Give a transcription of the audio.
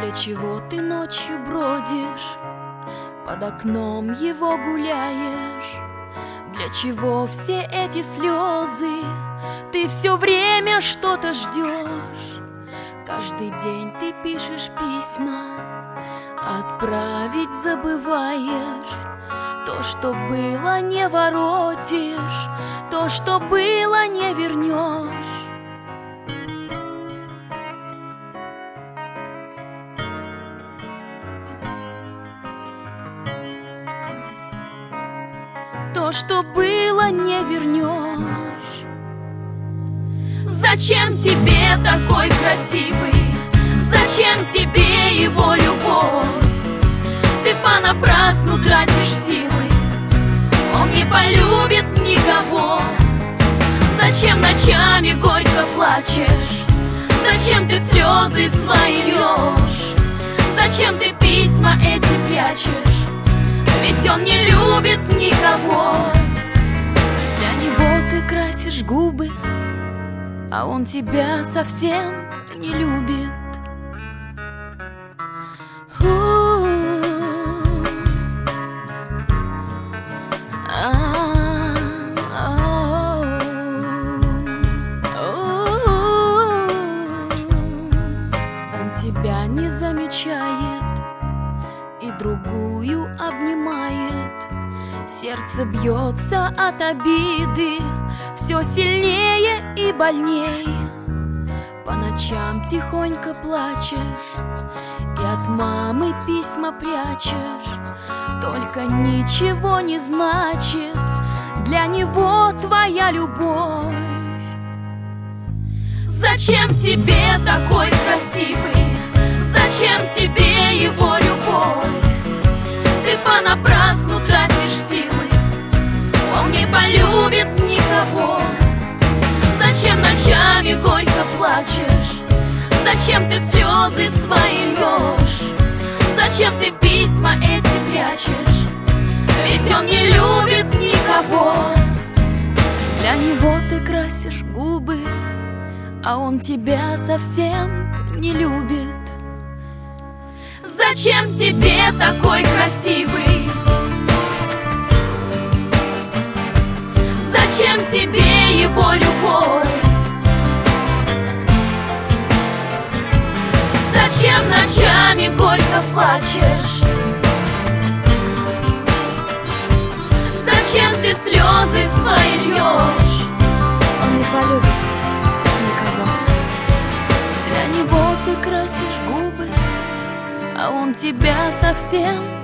Для чего ты ночью бродишь, под окном его гуляешь? Для чего все эти слезы? Ты все время что-то ждешь. Каждый день ты пишешь письма, отправить забываешь. То, что было, не воротишь, то, что было, не вернешь. То, что было, не вернешь. Зачем тебе такой красивый? Зачем тебе его любовь? Ты понапрасну тратишь силы, он не полюбит никого. Зачем ночами горько плачешь? Зачем ты слезы свои льешь? Зачем ты письма эти прячешь? Ведь он не любит никого. Для него ты красишь губы, а он тебя совсем не любит. Он тебя не замечает и другую обнимает. Сердце бьется от обиды все сильнее и больней. По ночам тихонько плачешь и от мамы письма прячешь. Только ничего не значит для него твоя любовь. Зачем тебе такой красивый? Зачем тебе его любовь? Ты понапрасну тратишь силы, он не полюбит никого. Зачем ночами горько плачешь? Зачем ты слезы свои льешь? Зачем ты письма эти прячешь? Ведь он не любит никого. Для него ты красишь губы, а он тебя совсем не любит. Зачем тебе такой красивый? Зачем тебе его любовь? Зачем ночами горько плачешь? Зачем ты слезы свои льешь? Он не полюбит никого. Для него ты красишь губы, а он тебя совсем